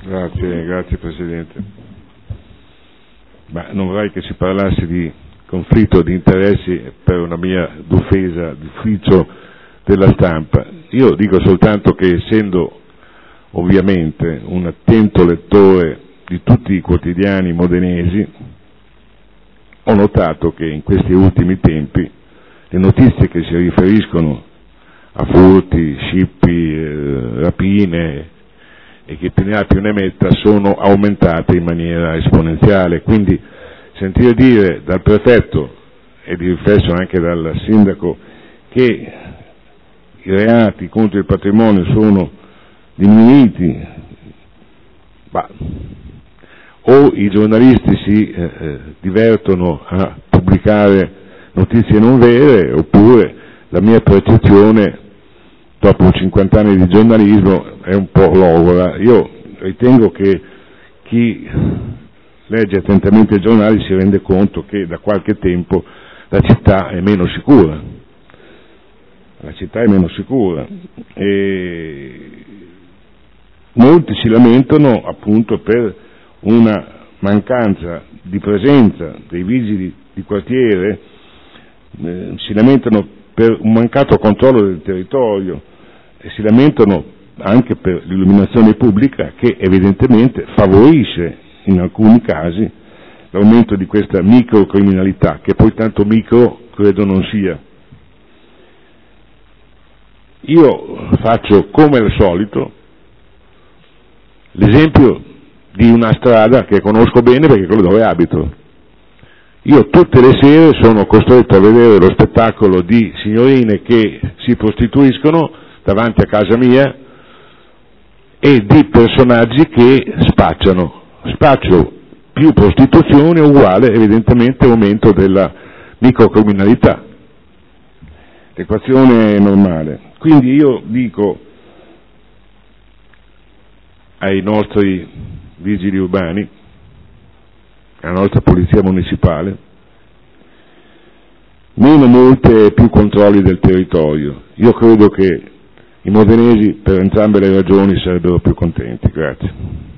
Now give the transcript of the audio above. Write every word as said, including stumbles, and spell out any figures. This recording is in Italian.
Grazie, grazie Presidente. Ma non vorrei che si parlasse di conflitto di interessi per una mia difesa d'ufficio della stampa. Io dico soltanto che, essendo ovviamente un attento lettore di tutti i quotidiani modenesi, ho notato che in questi ultimi tempi le notizie che si riferiscono a furti, scippi, eh, rapine e che più ne ha più ne metta sono aumentate in maniera esponenziale. Quindi sentire dire dal prefetto e di riflesso anche dal sindaco che i reati contro il patrimonio sono diminuiti, bah, o i giornalisti si eh, eh, divertono a pubblicare notizie non vere, oppure la mia percezione dopo cinquanta anni di giornalismo è un po' logora. Io ritengo che chi legge attentamente i giornali si rende conto che da qualche tempo la città è meno sicura. La città è meno sicura e molti si lamentano appunto per una mancanza di presenza dei vigili di quartiere, eh, si lamentano per un mancato controllo del territorio e si lamentano anche per l'illuminazione pubblica che evidentemente favorisce in alcuni casi l'aumento di questa microcriminalità, che poi tanto micro credo non sia. Io faccio come al solito l'esempio di una strada che conosco bene perché è quello dove abito. Io tutte le sere sono costretto a vedere lo spettacolo di signorine che si prostituiscono davanti a casa mia e di personaggi che spacciano. Spaccio più prostituzione uguale evidentemente aumento della microcriminalità. L'equazione è normale. Quindi io dico ai nostri vigili urbani, alla nostra polizia municipale, meno multe e più controlli del territorio. Io credo che i modenesi per entrambe le ragioni sarebbero più contenti. Grazie.